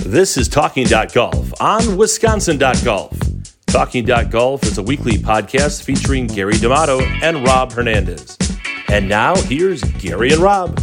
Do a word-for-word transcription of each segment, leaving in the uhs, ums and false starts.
This is Talking Golf on Wisconsin Golf. Talking Golf is a weekly podcast featuring Gary D'Amato and Rob Hernandez. And now, here's Gary and Rob.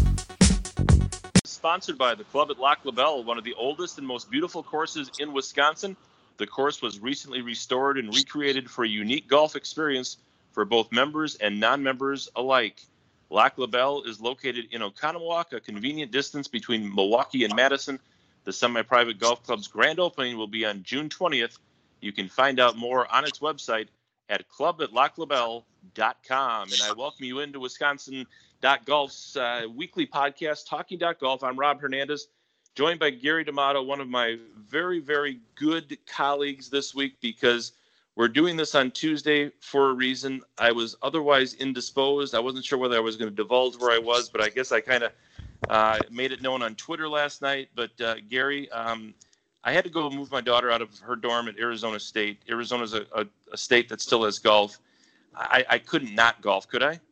Sponsored by the Club at Lac La Belle, one of the oldest and most beautiful courses in Wisconsin. The course was recently restored and recreated for a unique golf experience for both members and non-members alike. Lac La Belle is located in Oconomowoc, a convenient distance between Milwaukee and Madison. The semi-private golf club's grand opening will be on June twentieth. You can find out more on its website at club at lac la belle dot com. And I welcome you into Wisconsin Golf's uh, weekly podcast, Talking Golf. I'm Rob Hernandez, joined by Gary D'Amato, one of my very, very good colleagues this week, because we're doing this on Tuesday for a reason. I was otherwise indisposed. I wasn't sure whether I was going to divulge where I was, but I guess I kind of uh, made it known on Twitter last night. But uh, Gary, um, I had to go move my daughter out of her dorm at Arizona State. Arizona's a, a, a state that still has golf. I, I couldn't not golf, could I?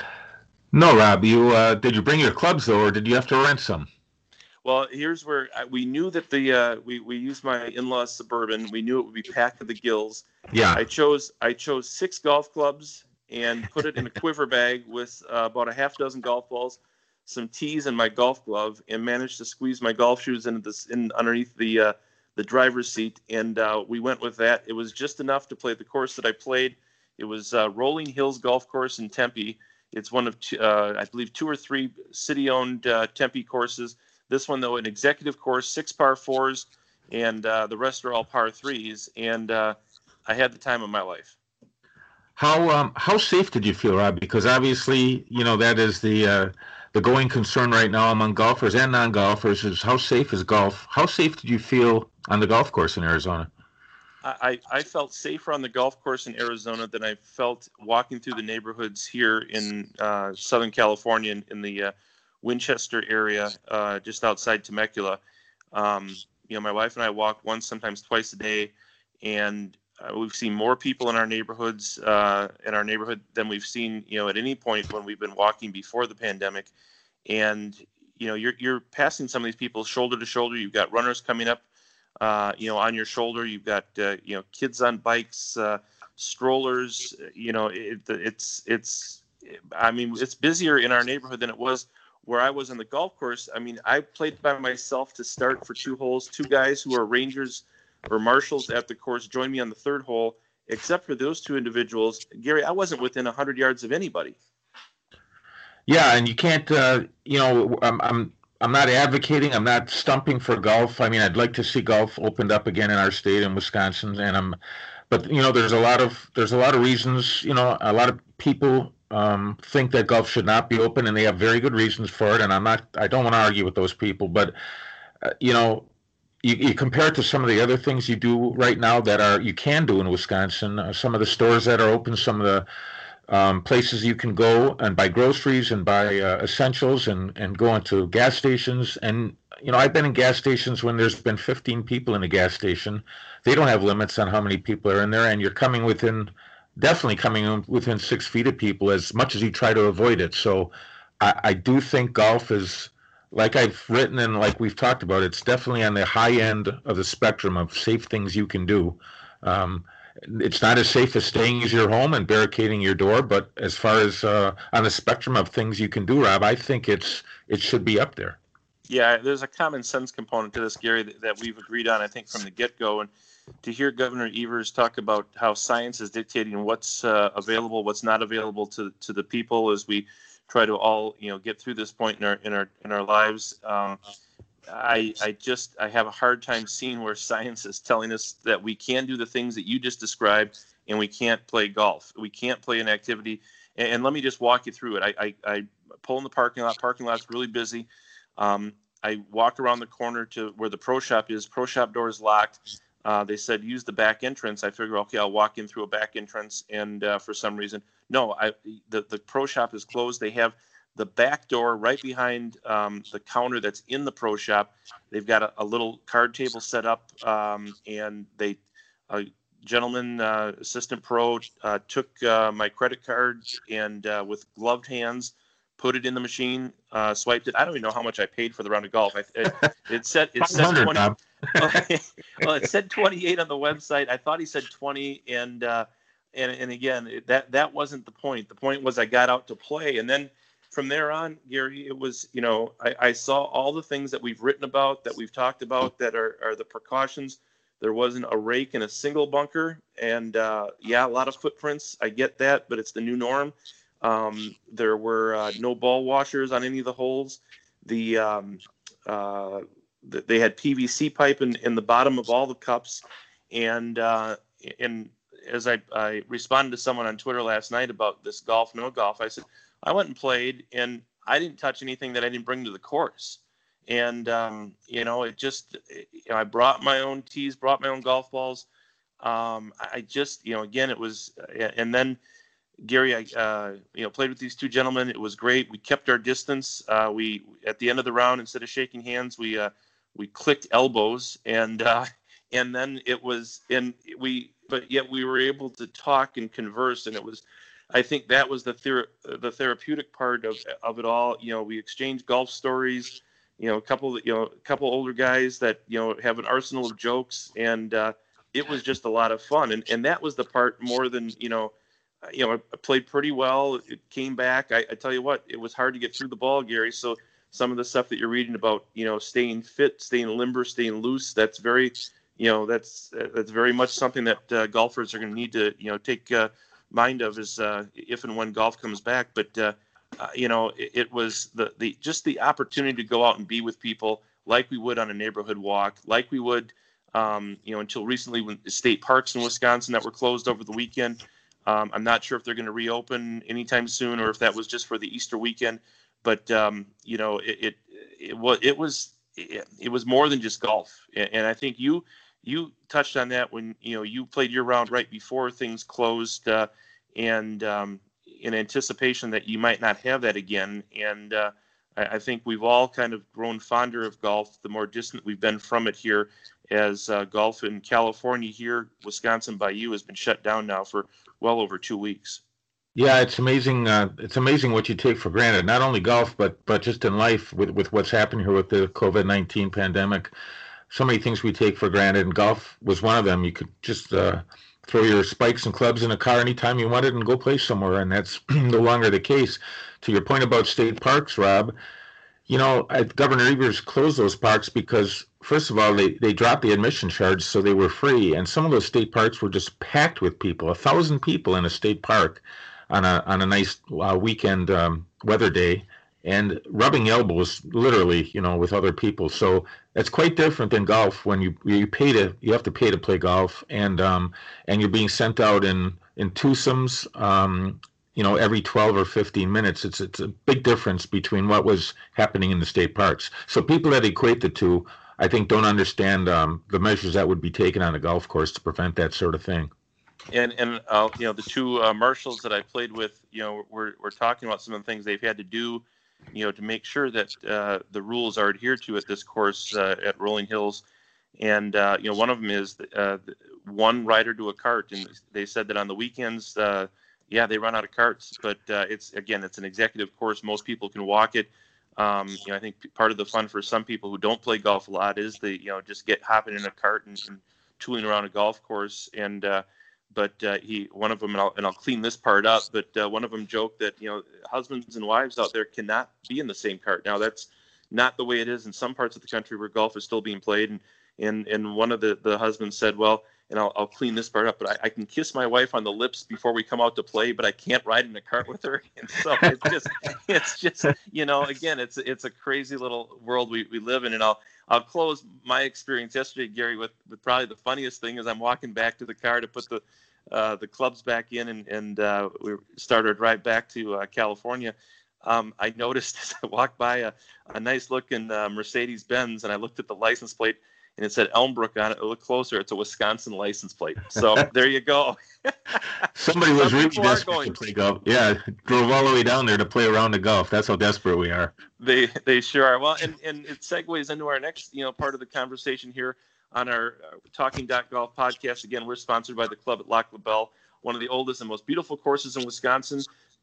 No, Rob. You uh, did you bring your clubs though, or did you have to rent some? Well, here's where I, we knew that the uh, we we used my in-laws Suburban. We knew it would be packed to the gills. Yeah. I chose I chose six golf clubs and put it in a quiver bag with uh, about a half dozen golf balls, some tees, and my golf glove, and managed to squeeze my golf shoes into this in underneath the uh, the driver's seat, and uh, we went with that. It was just enough to play the course that I played. It was uh, Rolling Hills Golf Course in Tempe. It's one of two, uh, I believe two or three city-owned uh, Tempe courses. This one, though, an executive course, six par fours, and uh, the rest are all par threes. And uh, I had the time of my life. How um how safe did you feel, Rob? Because obviously, you know, that is the uh, the going concern right now among golfers and non-golfers is how safe is golf? How safe did you feel on the golf course in Arizona? I, I felt safer on the golf course in Arizona than I felt walking through the neighborhoods here in uh, Southern California in, in the uh, Winchester area, uh, just outside Temecula. Um, you know, my wife and I walk once, sometimes twice a day, and uh, we've seen more people in our neighborhoods, uh, in our neighborhood than we've seen, you know, at any point when we've been walking before the pandemic. And, you know, you're you're passing some of these people shoulder to shoulder. You've got runners coming up, uh, you know, on your shoulder. You've got, uh, you know, kids on bikes, uh, strollers. You know, it, it's it's. I mean, it's busier in our neighborhood than it was where I was on the golf course. I mean, I played by myself to start for two holes. Two guys who are rangers or marshals at the course joined me on the third hole. Except for those two individuals, Gary, I wasn't within one hundred yards of anybody. Yeah, and you can't, uh, you know, I'm, I'm I'm not advocating, I'm not stumping for golf. I mean, I'd like to see golf opened up again in our state in Wisconsin, and I'm, but you know, there's a lot of there's a lot of reasons. You know, a lot of people um, think that golf should not be open, and they have very good reasons for it. And I'm not, I don't want to argue with those people, but uh, you know, you, you compare it to some of the other things you do right now that are you can do in Wisconsin. Uh, some of the stores that are open, some of the Um, places you can go and buy groceries and buy uh, essentials and, and go into gas stations. And, you know, I've been in gas stations when there's been fifteen people in a gas station. They don't have limits on how many people are in there. And you're coming within, definitely coming within six feet of people as much as you try to avoid it. So I, I do think golf is, like I've written and like we've talked about, it's definitely on the high end of the spectrum of safe things you can do. Um, It's not as safe as staying in your home and barricading your door, but as far as uh, on the spectrum of things you can do, Rob, I think it's it should be up there. Yeah, there's a common sense component to this, Gary, that, that we've agreed on, I think, from the get-go. And to hear Governor Evers talk about how science is dictating what's uh, available, what's not available to to the people as we try to all, you know, get through this point in our in our in our lives. Um, I, I just I have a hard time seeing where science is telling us that we can do the things that you just described and we can't play golf. We can't play an activity. And, and let me just walk you through it. I, I, I pull in the parking lot. Parking lot's really busy. Um, I walk around the corner to where the pro shop is. Pro shop door is locked. Uh, they said use the back entrance. I figure, okay, I'll walk in through a back entrance. And uh, for some reason, no, I the, the pro shop is closed. They have the back door right behind um, the counter that's in the pro shop. They've got a, a little card table set up, um, and they a gentleman, uh, assistant pro, uh, took uh, my credit card and uh, with gloved hands put it in the machine, uh, swiped it. I don't even know how much I paid for the round of golf. I, it, it said it said twenty. Well, it said twenty-eight on the website. I thought he said twenty, and uh, and and again, it, that that wasn't the point. The point was I got out to play, and then from there on, Gary, it was, you know, I, I saw all the things that we've written about, that we've talked about, that are, are the precautions. There wasn't a rake in a single bunker, and uh, yeah, a lot of footprints. I get that, but it's the new norm. Um, there were uh, no ball washers on any of the holes. The, um, uh, the they had P V C pipe in, in the bottom of all the cups, and uh, and as I, I responded to someone on Twitter last night about this golf, no golf, I said, I went and played, and I didn't touch anything that I didn't bring to the course. And, um, you know, it just, you know, I brought my own tees, brought my own golf balls. Um, I just, you know, again, it was, and then Gary, I, uh, you know, played with these two gentlemen. It was great. We kept our distance. Uh, we, at the end of the round, instead of shaking hands, we, uh, we clicked elbows, and, uh, and then it was, and we, but yet we were able to talk and converse, and it was, I think that was the thera- the therapeutic part of of it all. You know, we exchanged golf stories. You know, a couple you know a couple older guys that you know have an arsenal of jokes, and uh, it was just a lot of fun. And and that was the part more than you know. You know, I played pretty well. It came back. I, I tell you what, it was hard to get through the ball, Gary. So some of the stuff that you're reading about, you know, staying fit, staying limber, staying loose, that's very, you know, that's that's very much something that uh, golfers are going to need to you know take. Uh, mind of is uh, if and when golf comes back. But, uh, uh, you know, it, it was the, the just the opportunity to go out and be with people like we would on a neighborhood walk, like we would, um, you know, until recently when state parks in Wisconsin that were closed over the weekend. Um, I'm not sure if they're going to reopen anytime soon or if that was just for the Easter weekend. But, um, you know, it, it, it was it was it, it was more than just golf. And, and I think you You touched on that when you know you played your round right before things closed, uh, and um, in anticipation that you might not have that again. And uh, I, I think we've all kind of grown fonder of golf the more distant we've been from it here, as uh, golf in California here, Wisconsin by you, has been shut down now for well over two weeks. Yeah, it's amazing. Uh, it's amazing what you take for granted. Not only golf, but but just in life with with what's happening here with the COVID nineteen pandemic. So many things we take for granted, and golf was one of them. You could just uh, throw your spikes and clubs in a car anytime you wanted and go play somewhere, and that's no longer the case. To your point about state parks, Rob, you know, I, Governor Evers closed those parks because, first of all, they, they dropped the admission charge, so they were free, and some of those state parks were just packed with people, a thousand people in a state park on a on a nice uh, weekend um, weather day, and rubbing elbows literally, you know, with other people. So it's quite different than golf when you you pay to you have to pay to play golf, and um and you're being sent out in in twosomes, um you know, every twelve or fifteen minutes. It's it's a big difference between what was happening in the state parks. So people that equate the two, I think, don't understand um, the measures that would be taken on a golf course to prevent that sort of thing. And and uh, you know, the two uh, marshals that I played with, you know, we're we're talking about some of the things they've had to do, you know, to make sure that uh, the rules are adhered to at this course uh, at Rolling Hills. And, uh, you know, one of them is uh, one rider to a cart. And they said that on the weekends, uh, yeah, they run out of carts. But uh, it's, again, it's an executive course. Most people can walk it. Um, you know, I think part of the fun for some people who don't play golf a lot is the, you know, just get hopping in a cart and, and tooling around a golf course. And, uh, But uh, he, one of them, and I'll, and I'll clean this part up, but uh, one of them joked that, you know, husbands and wives out there cannot be in the same cart. Now, that's not the way it is in some parts of the country where golf is still being played. And and, and one of the, the husbands said, well, and I'll, I'll clean this part up, but I, I can kiss my wife on the lips before we come out to play, but I can't ride in a cart with her. And so it's just, it's just, you know, again, it's it's a crazy little world we, we live in. And I'll I'll close my experience yesterday, Gary, with, with probably the funniest thing is I'm walking back to the car to put the uh, the clubs back in, and, and uh, we started our drive back to uh, California. Um, I noticed as I walked by a, a nice looking uh, Mercedes Benz, and I looked at the license plate, and it said Elmbrook on it. I looked closer; it's a Wisconsin license plate. So there you go. Somebody was really desperate to play golf. Yeah, drove all the way down there to play around the golf. That's how desperate we are. They they sure are. Well, and, and it segues into our next, you know, part of the conversation here on our uh, Talking Golf podcast. Again, we're sponsored by the club at Lac La Belle, one of the oldest and most beautiful courses in Wisconsin.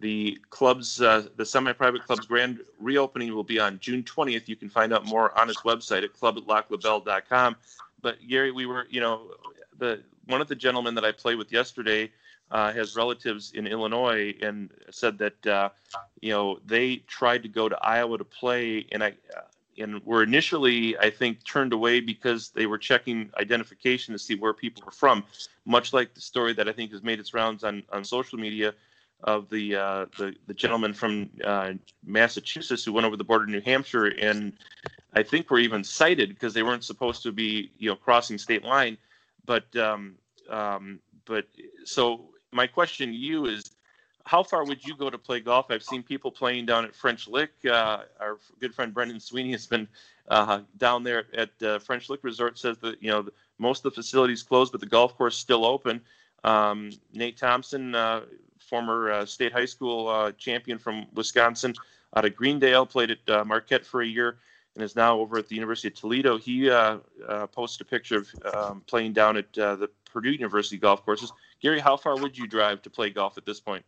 the club's, uh, the semi-private club's grand reopening will be on June twentieth. You can find out more on its website at club at lac la belle dot com. But Gary, we were, you know, the one of the gentlemen that I played with yesterday uh, has relatives in Illinois and said that, uh, you know, they tried to go to Iowa to play, and I uh, and were initially, I think, turned away because they were checking identification to see where people were from, much like the story that I think has made its rounds on, on social media of the, uh, the the gentleman from uh, Massachusetts who went over the border to New Hampshire, and I think were even cited because they weren't supposed to be, you know, crossing state line. But um, um, but so my question to you is, how far would you go to play golf? I've seen people playing down at French Lick. Uh, our good friend Brendan Sweeney has been uh, down there at uh, French Lick Resort. Says that, you know, most of the facilities closed, but the golf course is still open. Um, Nate Thompson, uh, former uh, state high school uh, champion from Wisconsin, out of Greendale, played at uh, Marquette for a year and is now over at the University of Toledo. He uh, uh, posted a picture of um, playing down at uh, the Purdue University golf courses. Gary, how far would you drive to play golf at this point?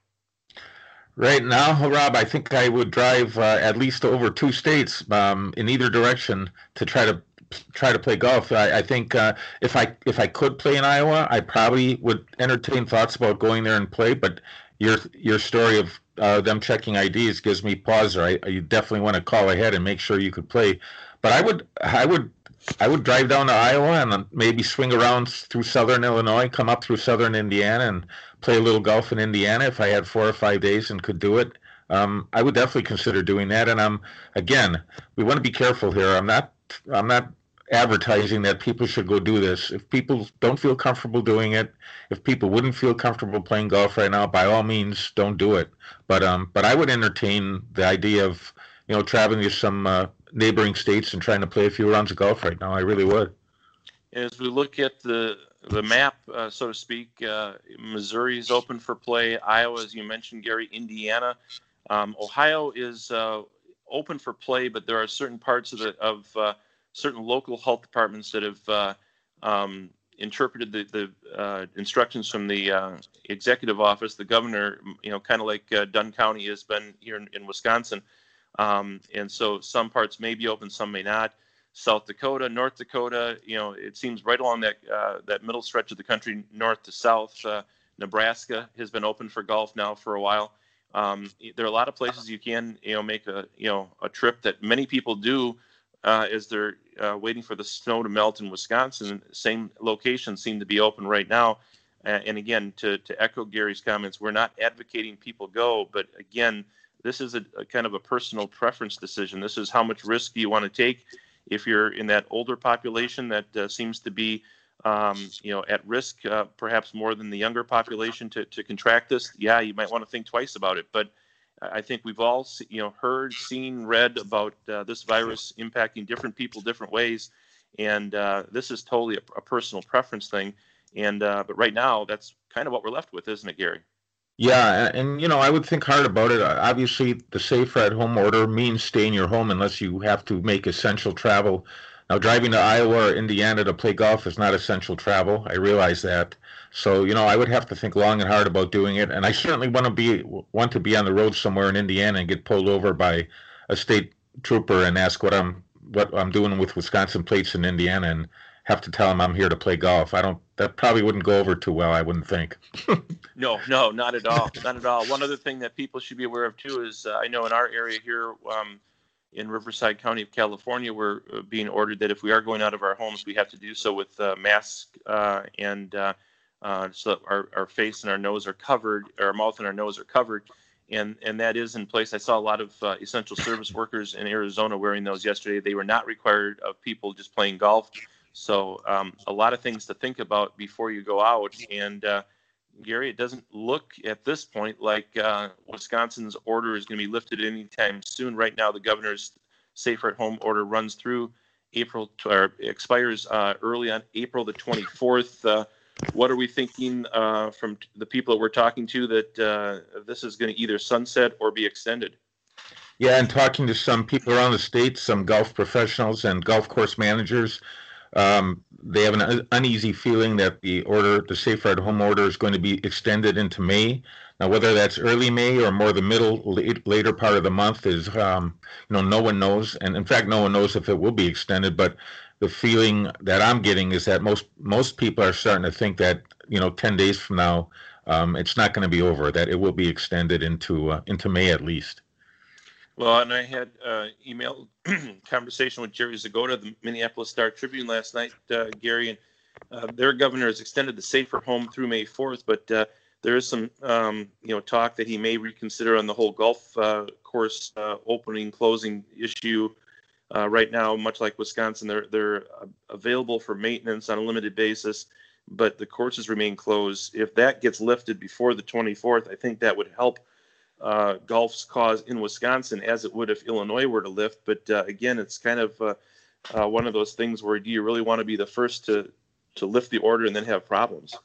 Right now, Rob, I think I would drive uh, at least over two states um, in either direction to try to try to play golf. I, I think uh, if I if I could play in Iowa, I probably would entertain thoughts about going there and play. But your your story of uh, them checking I Ds gives me pause. I, I definitely want to call ahead and make sure you could play. But I would I would I would drive down to Iowa and then maybe swing around through southern Illinois, come up through southern Indiana, and play a little golf in Indiana if I had four or five days and could do it. Um, I would definitely consider doing that. And I'm again, we want to be careful here. I'm not I'm not advertising that people should go do this. If people don't feel comfortable doing it, if people wouldn't feel comfortable playing golf right now, by all means, don't do it. But um, but I would entertain the idea of, you know, traveling to some uh, neighboring states and trying to play a few rounds of golf right now. I really would. As we look at the the map, uh, so to speak, uh, Missouri is open for play. Iowa, as you mentioned, Gary, Indiana, um, Ohio is uh, open for play, but there are certain parts of the of uh, certain local health departments that have uh, um, interpreted the, the uh, instructions from the uh, executive office, the governor, you know, kind of like uh, Dunn County has been here in, in Wisconsin. Um, and so some parts may be open, some may not. South Dakota, North Dakota, you know, it seems right along that uh, that middle stretch of the country, north to south. Uh, Nebraska has been open for golf now for a while. Um, there are a lot of places you can, you know, make a, you know, a trip that many people do uh, as they're uh, waiting for the snow to melt in Wisconsin. Same locations seem to be open right now. Uh, and again, to, to echo Gary's comments, we're not advocating people go, but again, this is a, a kind of a personal preference decision. This is how much risk do you want to take. If you're in that older population that uh, seems to be, um, you know, at risk, uh, perhaps more than the younger population to, to contract this, yeah, you might want to think twice about it. But I think we've all, you know, heard, seen, read about uh, this virus impacting different people different ways, and uh, this is totally a, a personal preference thing. And uh, but right now, that's kind of what we're left with, isn't it, Gary? Yeah, and, and you know, I would think hard about it. Obviously, the safer at home order means stay in your home unless you have to make essential travel. Now, driving to Iowa or Indiana to play golf is not essential travel. I realize that. So, you know, I would have to think long and hard about doing it. And I certainly want to be want to be on the road somewhere in Indiana and get pulled over by a state trooper and ask what I'm what I'm doing with Wisconsin plates in Indiana and have to tell him I'm here to play golf. I don't. That probably wouldn't go over too well, I wouldn't think. No, no, not at all. Not at all. One other thing that people should be aware of, too, is uh, I know in our area here um, in Riverside County of California, we're uh, being ordered that if we are going out of our homes, we have to do so with uh, masks uh, and uh, uh, so that our, our face and our nose are covered, our mouth and our nose are covered. And, and that is in place. I saw a lot of uh, essential service workers in Arizona wearing those yesterday. They were not required of people just playing golf. So um, a lot of things to think about before you go out. And uh, Gary, it doesn't look at this point like uh, Wisconsin's order is going to be lifted anytime soon. Right now, the governor's safer at home order runs through April, or expires uh, early on April the twenty-fourth. Uh, what are we thinking uh, from the people that we're talking to that uh, this is going to either sunset or be extended? Yeah, and talking to some people around the state, some golf professionals and golf course managers, Um, they have an uneasy feeling that the order, the safer at home order, is going to be extended into May. Now, whether that's early May or more the middle, late, later part of the month is, um, you know, no one knows. And in fact, no one knows if it will be extended. But the feeling that I'm getting is that most most people are starting to think that, you know, ten days from now, um, it's not going to be over, that it will be extended into uh, into May at least. Well, and I had uh, email conversation with Jerry Zgoda, the Minneapolis Star Tribune last night, uh, Gary, and uh, their governor has extended the safer home through May fourth, but uh, there is some, um, you know, talk that he may reconsider on the whole golf uh, course uh, opening, closing issue. Uh, right now, much like Wisconsin, they're they're available for maintenance on a limited basis, but the courses remain closed. If that gets lifted before the twenty-fourth, I think that would help uh, golf's cause in Wisconsin, as it would if Illinois were to lift. But uh, again, it's kind of uh, uh, one of those things where do you really want to be the first to to lift the order and then have problems?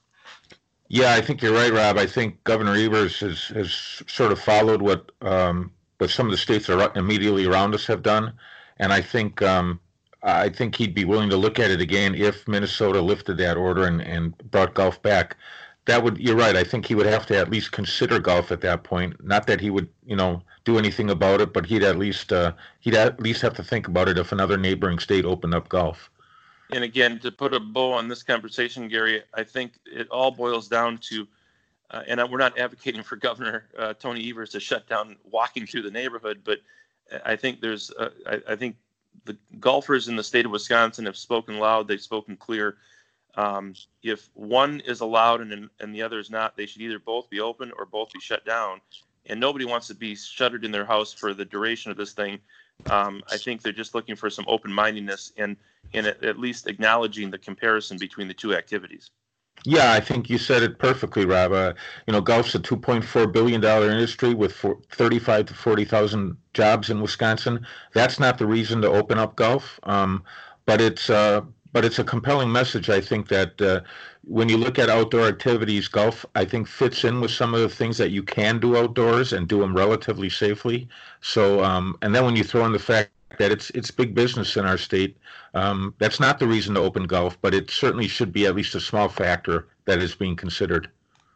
Yeah, I think you're right, Rob. I think Governor Evers has, has sort of followed what um, what some of the states are immediately around us have done, and I think um, I think he'd be willing to look at it again if Minnesota lifted that order and, and brought golf back. That would, you're right. I think he would have to at least consider golf at that point. Not that he would, you know, do anything about it, but he'd at least uh, he'd at least have to think about it if another neighboring state opened up golf. And again, to put a bow on this conversation, Gary, I think it all boils down to, uh, and we're not advocating for Governor uh, Tony Evers to shut down walking through the neighborhood, but I think there's, uh, I, I think the golfers in the state of Wisconsin have spoken loud, they've spoken clear. Um, if one is allowed and and the other is not, they should either both be open or both be shut down. And nobody wants to be shuttered in their house for the duration of this thing. Um, I think they're just looking for some open-mindedness and, and at, at least acknowledging the comparison between the two activities. Yeah, I think you said it perfectly, Rob. Uh, you know, golf's a two point four billion dollars industry with thirty-five to forty thousand jobs in Wisconsin. That's not the reason to open up golf, um, but it's uh, but it's a compelling message. I think that uh, when you look at outdoor activities, golf, I think, fits in with some of the things that you can do outdoors and do them relatively safely. So, um, and then when you throw in the fact that it's it's big business in our state, um, that's not the reason to open golf, but it certainly should be at least a small factor that is being considered.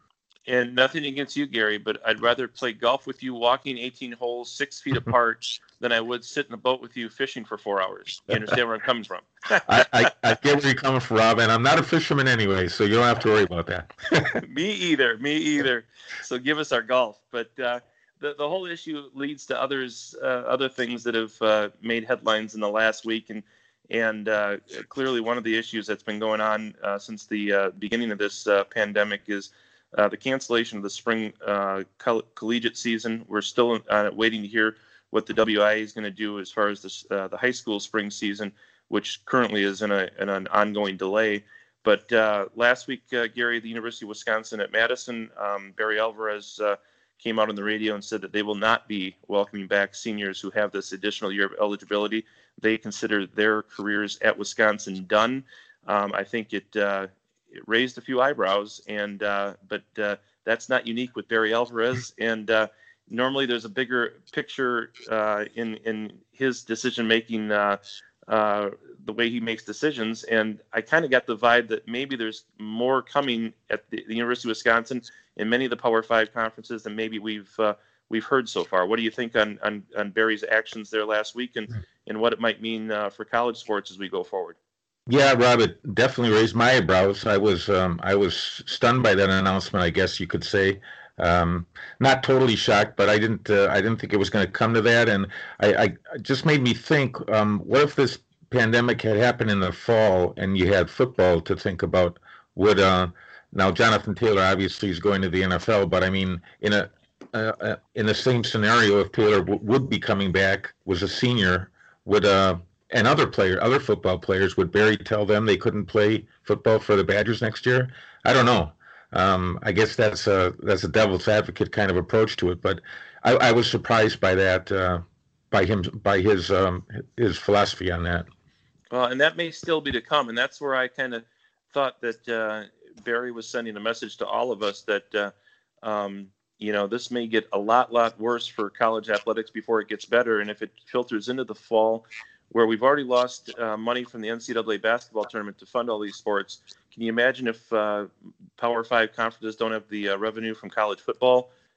And nothing against you, Gary, but I'd rather play golf with you walking eighteen holes six feet apart than I would sit in a boat with you fishing for four hours. You understand where I'm coming from? I, I, I get where you're coming from, Rob, and I'm not a fisherman anyway, so you don't have to worry about that. Me either. Me either. So give us our golf. But uh, the the whole issue leads to others, uh, other things that have uh, made headlines in the last week, and and uh, clearly one of the issues that's been going on uh, since the uh, beginning of this uh, pandemic is Uh, the cancellation of the spring uh, coll- collegiate season. We're still uh, waiting to hear what the W I A is going to do as far as this, uh, the high school spring season, which currently is in, a, in an ongoing delay. But uh, last week, uh, Gary, the University of Wisconsin at Madison, um, Barry Alvarez uh, came out on the radio and said that they will not be welcoming back seniors who have this additional year of eligibility. They consider their careers at Wisconsin done. Um, I think it uh, It raised a few eyebrows, and uh, but uh, that's not unique with Barry Alvarez. And uh, normally, there's a bigger picture uh, in in his decision making, uh, uh, the way he makes decisions. And I kind of got the vibe that maybe there's more coming at the, the University of Wisconsin in many of the Power Five conferences than maybe we've uh, we've heard so far. What do you think on on, on Barry's actions there last week, and and what it might mean uh, for college sports as we go forward? Yeah, Rob, it definitely raised my eyebrows. I was um, I was stunned by that announcement, I guess you could say. Um, not totally shocked, but I didn't uh, I didn't think it was going to come to that, and I, I it just made me think: um, what if this pandemic had happened in the fall, and you had football to think about? Would uh, now Jonathan Taylor obviously is going to the N F L, but I mean, in a uh, uh, in the same scenario, if Taylor w- would be coming back, was a senior, would uh and other player, other football players, would Barry tell them they couldn't play football for the Badgers next year? I don't know. Um, I guess that's a that's a devil's advocate kind of approach to it. But I, I was surprised by that, uh, by him, by his um, his philosophy on that. Well, and that may still be to come, and that's where I kind of thought that uh, Barry was sending a message to all of us that uh, um, you know, this may get a lot, lot worse for college athletics before it gets better, and if it filters into the fall, where we've already lost uh, money from the N C double A basketball tournament to fund all these sports. Can you imagine if uh, Power Five conferences don't have the uh, revenue from college football?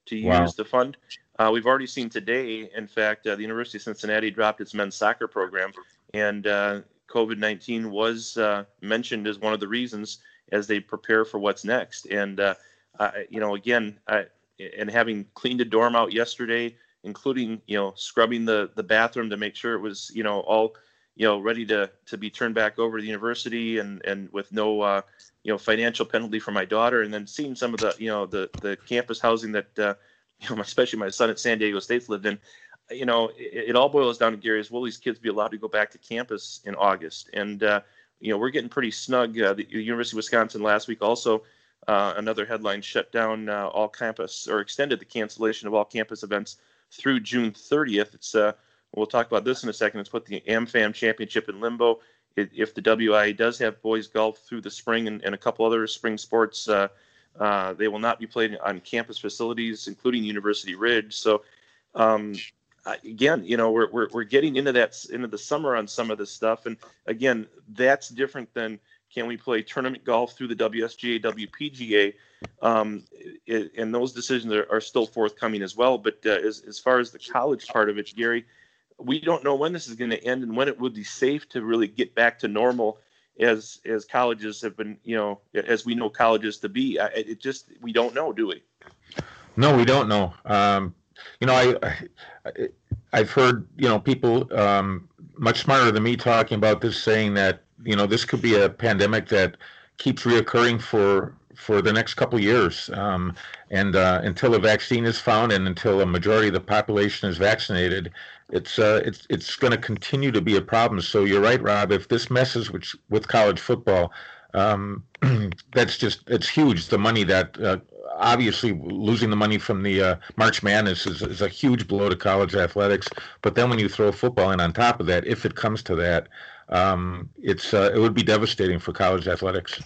to Wow. use the fund. Uh, we've already seen today, in fact, uh, the University of Cincinnati dropped its men's soccer program, and uh, COVID nineteen was uh, mentioned as one of the reasons as they prepare for what's next. And, uh, I, you know, again, I, and having cleaned a dorm out yesterday, including, you know, scrubbing the, the bathroom to make sure it was, you know, all, you know, ready to, to be turned back over to the university and, and with no, uh, you know, financial penalty for my daughter. And then seeing some of the, you know, the, the campus housing that, uh, you know, especially my son at San Diego State's lived in, you know, it, it all boils down to, Gary, is will these kids be allowed to go back to campus in August? And, uh, you know, we're getting pretty snug. Uh, the University of Wisconsin last week also, uh, another headline, shut down uh, all campus or extended the cancellation of all campus events through June thirtieth. It's uh, we'll talk about this in a second. It's put the AmFam Championship in limbo. It, if the W I A does have boys golf through the spring and, and a couple other spring sports, uh, uh, they will not be played on campus facilities, including University Ridge. So, um, again, you know, we're, we're we're getting into that into the summer on some of this stuff, and again, that's different than can we play tournament golf through the W S G A, W P G A, um, it, and those decisions are, are still forthcoming as well. But uh, as as far as the college part of it, Gary, we don't know when this is going to end and when it would be safe to really get back to normal, as as colleges have been, you know, as we know colleges to be. It just, we don't know, do we? No, we don't know. Um, you know, I, I I've heard, you know, people um, much smarter than me talking about this, saying that, you know, this could be a pandemic that keeps reoccurring for for the next couple of years, um, and uh, until a vaccine is found and until a majority of the population is vaccinated, it's uh, it's it's going to continue to be a problem. So you're right, Rob. If this messes with with college football, um, that's just it's huge. The money that uh, obviously losing the money from the uh, March Madness is, is a huge blow to college athletics. But then when you throw football in on top of that, if it comes to that, um, it's uh, it would be devastating for college athletics.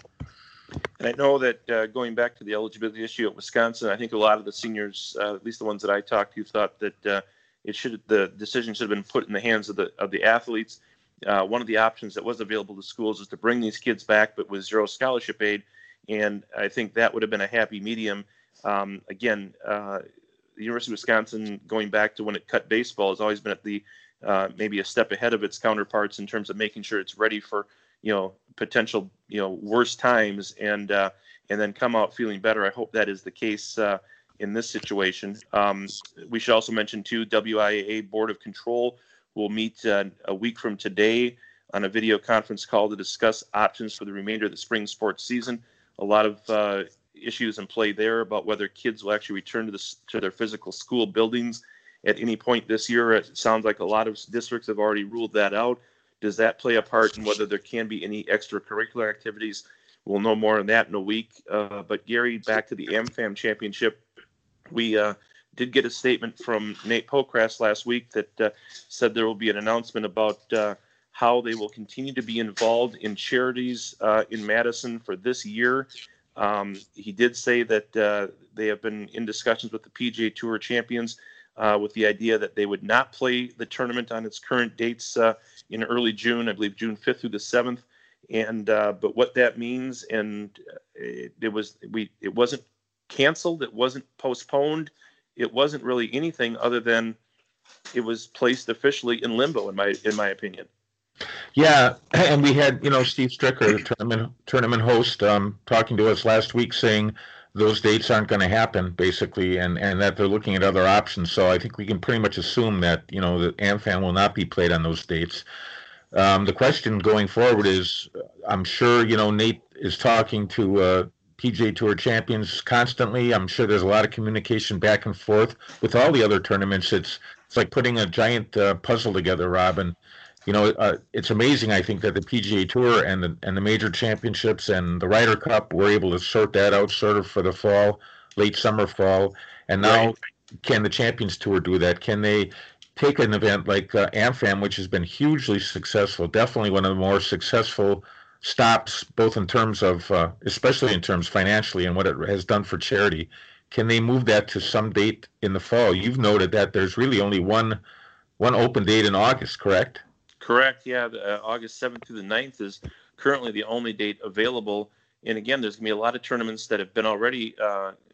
And I know that uh, going back to the eligibility issue at Wisconsin, I think a lot of the seniors, uh, at least the ones that I talked to, thought that uh, it should the decision should have been put in the hands of the of the athletes. Uh, one of the options that was available to schools is to bring these kids back, but with zero scholarship aid, and I think that would have been a happy medium. Um, again, uh, the University of Wisconsin, going back to when it cut baseball, has always been at the uh, maybe a step ahead of its counterparts in terms of making sure it's ready for, you know, potential, you know, worse times, and uh, and then come out feeling better. I hope that is the case uh, in this situation. Um, we should also mention too, W I A A Board of Control will meet uh, a week from today on a video conference call to discuss options for the remainder of the spring sports season. A lot of uh, issues in play there about whether kids will actually return to the to their physical school buildings at any point this year. It sounds like a lot of districts have already ruled that out. Does that play a part in whether there can be any extracurricular activities? We'll know more on that in a week. Uh, but Gary, back to the AmFam Championship, we uh, did get a statement from Nate Pokras last week that uh, said there will be an announcement about uh, how they will continue to be involved in charities uh, in Madison for this year. Um, he did say that uh, they have been in discussions with the P G A Tour champions uh, with the idea that they would not play the tournament on its current dates uh, in early June, I believe June fifth through the seventh. And uh, but what that means, and it, it was we it wasn't canceled, it wasn't postponed, it wasn't really anything other than it was placed officially in limbo, in my in my opinion. Yeah, and we had, you know, Steve Stricker, the tournament tournament host, um, talking to us last week, saying those dates aren't going to happen, basically, and, and that they're looking at other options. So I think we can pretty much assume that, you know, that AmFam will not be played on those dates. Um, the question going forward is, I'm sure, you know, Nate is talking to uh, P G A Tour champions constantly. I'm sure there's a lot of communication back and forth with all the other tournaments. It's it's like putting a giant uh, puzzle together, Robin. You know, uh, it's amazing, I think, that the P G A Tour and the and the major championships and the Ryder Cup were able to sort that out sort of for the fall, late summer, fall. And now, right. Can the Champions Tour do that? Can they take an event like uh, AmFam, which has been hugely successful, definitely one of the more successful stops, both in terms of, uh, especially in terms financially and what it has done for charity. Can they move that to some date in the fall? You've noted that there's really only one one open date in August, correct? Correct. Yeah, the, uh, August seventh through the ninth is currently the only date available. And again, there's going to be a lot of tournaments that have been already, uh,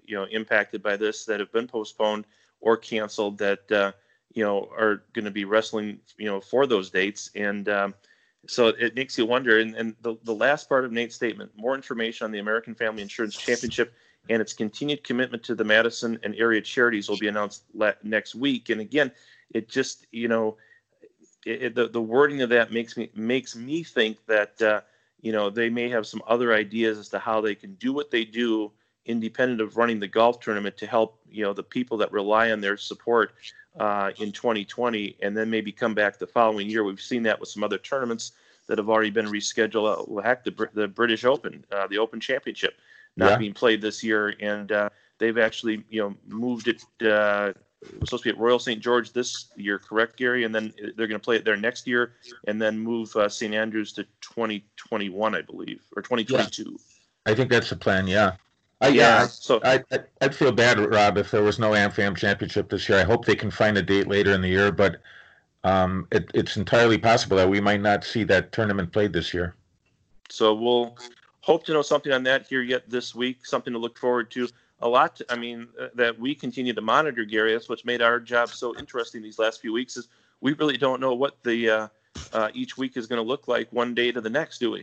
you know, impacted by this that have been postponed or canceled that, uh, you know, are going to be wrestling, you know, for those dates. And um, so it makes you wonder. And, and the, the last part of Nate's statement, more information on the American Family Insurance Championship and its continued commitment to the Madison and area charities will be announced la- next week. And again, it just, you know, it, it, the, the wording of that makes me makes me think that, uh, you know, they may have some other ideas as to how they can do what they do independent of running the golf tournament to help, you know, the people that rely on their support uh, in twenty twenty, and then maybe come back the following year. We've seen that with some other tournaments that have already been rescheduled. Uh, heck, the, the British Open, uh, the Open Championship, not yeah. being played this year, and uh, they've actually, you know, moved it. Uh, it was supposed to be at Royal Saint George this year, correct, Gary? And then they're going to play it there next year, and then move uh, Saint Andrews to twenty twenty-one, I believe, or twenty twenty-two. Yeah. I think that's the plan. Yeah. I, yeah, yeah, so I, I, I'd feel bad, Rob, if there was no AmFam Championship this year. I hope they can find a date later in the year, but um, it, it's entirely possible that we might not see that tournament played this year. So we'll hope to know something on that here yet this week, something to look forward to. A lot, to, I mean, uh, that we continue to monitor, Gary. That's what's made our job so interesting these last few weeks is we really don't know what the uh, uh, each week is going to look like one day to the next, do we?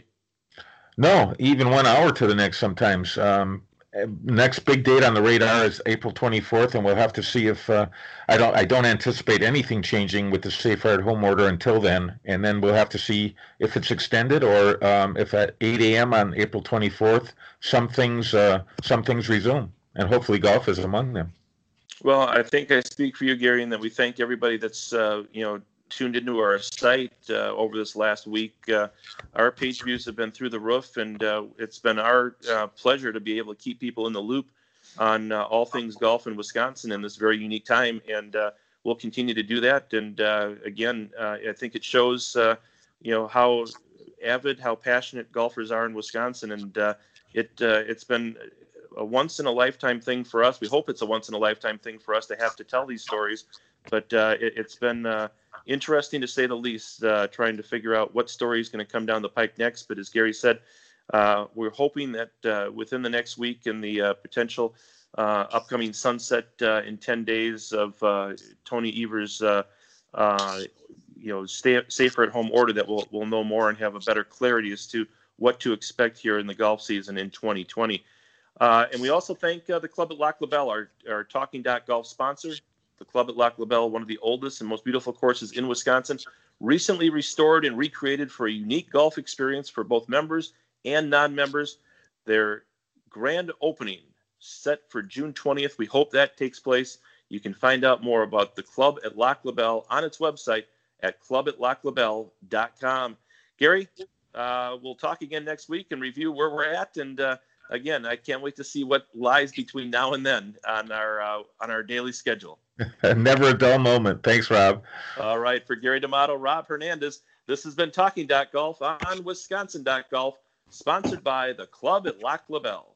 No, even one hour to the next sometimes. Um, next big date on the radar is April twenty-fourth, and we'll have to see if uh, I don't I don't anticipate anything changing with the Safe Harbor home order until then, and then we'll have to see if it's extended or um, if at eight a.m. on April twenty-fourth some things uh, some things resume, and hopefully golf is among them. Well, I think I speak for you, Gary, and that we thank everybody that's uh, you know tuned into our site uh, over this last week. Uh, our page views have been through the roof, and uh, it's been our uh, pleasure to be able to keep people in the loop on uh, all things golf in Wisconsin in this very unique time, and uh, we'll continue to do that. And uh, again, uh, I think it shows, uh, you know, how avid, how passionate golfers are in Wisconsin, and uh, it uh, it's been a once in a lifetime thing for us. We hope it's a once in a lifetime thing for us to have to tell these stories, but uh, it, it's been uh, interesting to say the least, uh, trying to figure out what story is going to come down the pike next. But as Gary said, uh, we're hoping that uh, within the next week and the uh, potential uh, upcoming sunset uh, in ten days of uh, Tony Evers' uh, uh, you know, stay safer at home order, that we'll, we'll know more and have a better clarity as to what to expect here in the golf season in twenty twenty. Uh, and we also thank uh, the Club at Lac La Belle, our, our Talking Dot Golf sponsor. The Club at Lac La Belle, one of the oldest and most beautiful courses in Wisconsin, recently restored and recreated for a unique golf experience for both members and non-members. Their grand opening set for June twentieth. We hope that takes place. You can find out more about the Club at Lac La Belle on its website at club at lac la belle dot com. Gary, uh, we'll talk again next week and review where we're at. And uh, again, I can't wait to see what lies between now and then on our uh, on our daily schedule. Never a dull moment. Thanks, Rob. All right. For Gary D'Amato, Rob Hernandez, this has been Talking Dot Golf on Wisconsin dot Golf, sponsored by the Club at Lac La Belle.